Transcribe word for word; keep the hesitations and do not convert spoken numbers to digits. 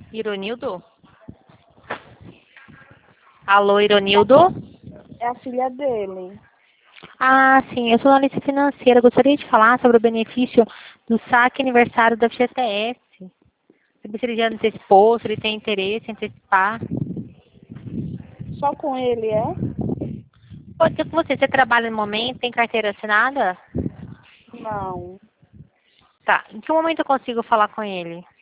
Ironildo? Alô, Ironildo? É a filha dele. Ah, sim, eu sou analista financeira. Gostaria de falar sobre o benefício do saque aniversário da F G T S. Saber se ele já antecipou, se ele tem interesse em antecipar. Só com ele, é? Pode ser com você. Você trabalha no momento, tem carteira assinada? Não. Tá. Em que momento eu consigo falar com ele?